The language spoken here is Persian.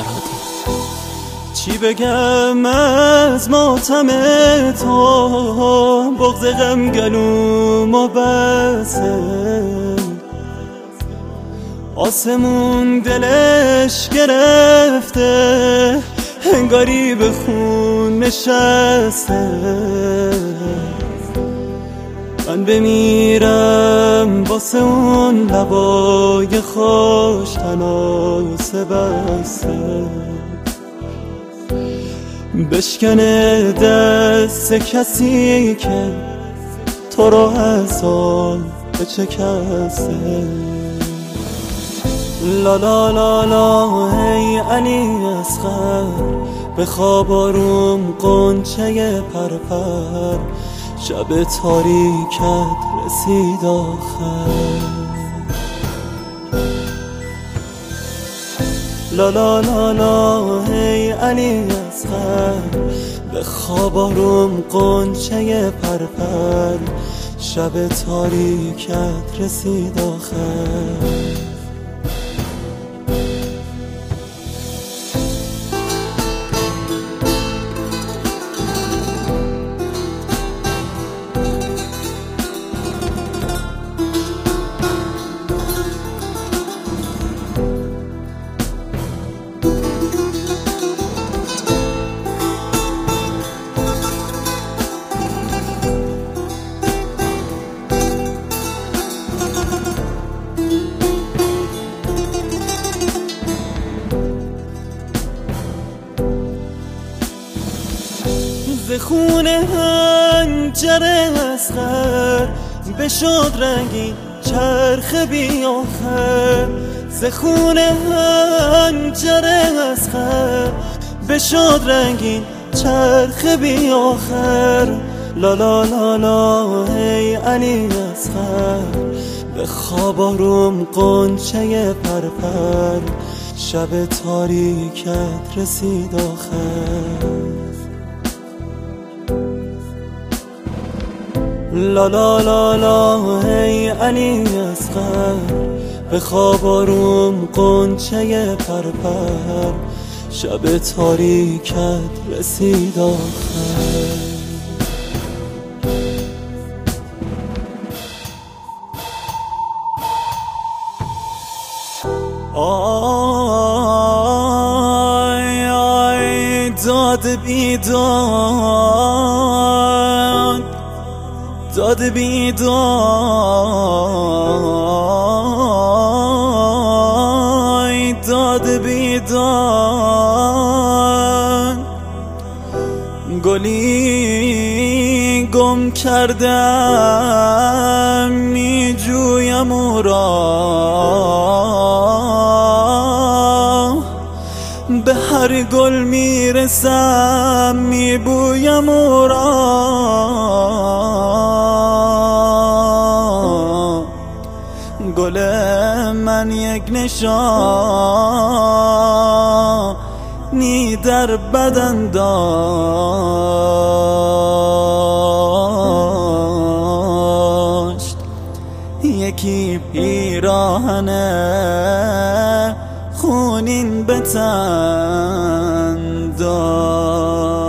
فرهادی. چی بگم از ماتم تو، بغض غم گلومو بسه، آسمون دلش گرفته، انگاری به خون نشسته. من بمیرم واسه اون لبای خوش تناسه بسته، بشکنه دست کسی که تو رو از آن بچکسته. لا لا لا لا ای علی اصغر، به خواب آروم غنچه پرپر، شب تاریکت رسید آخر. لا لا لا لا ای علی اصغر، به خواب آروم غنچه پرپر، شب تاریکت رسید آخر. ز خون هنجر اصغر بشد رنگی چرخ بی آخر، ز خون هنجر اصغر بشد رنگی چرخ بی آخر. لا لا لا لا ای علی اصغر، به خواب آروم غنچه پرپر، شب تاریکت رسید آخر. لا لا لا لا ای علی اصغر، به خواب آروم غنچه پرپر، شب تاریکت رسید آخر. آی آی داد بیداد، داد بیداد، داد بیداد، گلی گم کردم می جویم او را، به هر گل میرسم می بویم او را. گل من یک نشانی در بدن داشت، یکی پیراهن خونین به تن داشت.